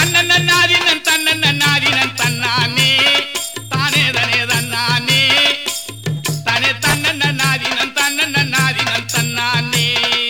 தன்னன்னாதினன் தன்னன்னாதினன் தன்னானே தானே தனே தன்னானே தானே தன்னன்னாதினன் தன்னன்னாதினன் தன்னானே.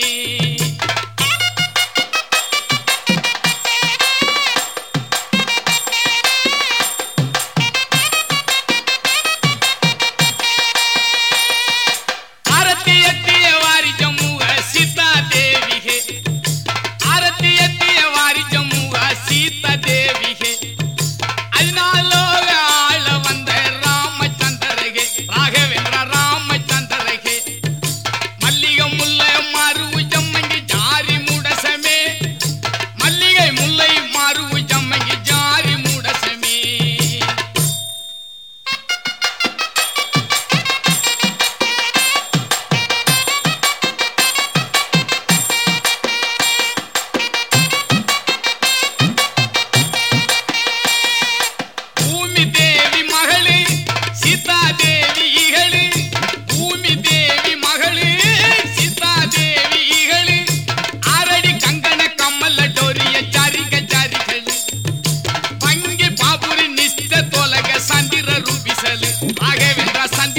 आरती एत्तिय वारी जम्मुआ सीता देवी है, आरती एत्तिय वारी जम्मुआ सीता देवी है. अजनालोग आळ वंद रामचंद्रगे राघवेंद्र रामचंद्रगे मल्लिगै मुल्लै मारुवु जम्मंगी जारी मूडसमे मल्लिगै मुल्लै मारुवु जम्मंगी जारी मूडसमे. பூமி தேவி மகளே சீதா தேவி இகளே, பூமி தேவி மகளே சீதா தேவி இகளே. ஆரடி கங்கண கம்மல டோரிய ஜாரிக ஜாரிகளே, பங்கி பாபுரி நிஷ்ட தோலக சந்திர ரூபிசலே ராகவேந்திர